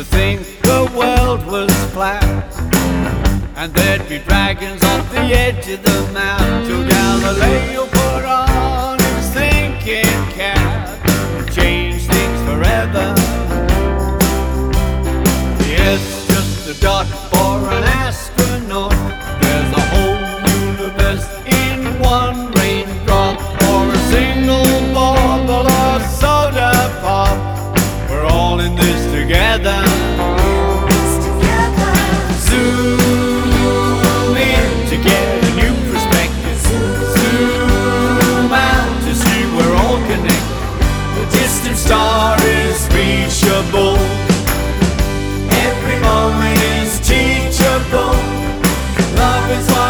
think the world was flat, and there'd be dragons off the edge of the map till Galileo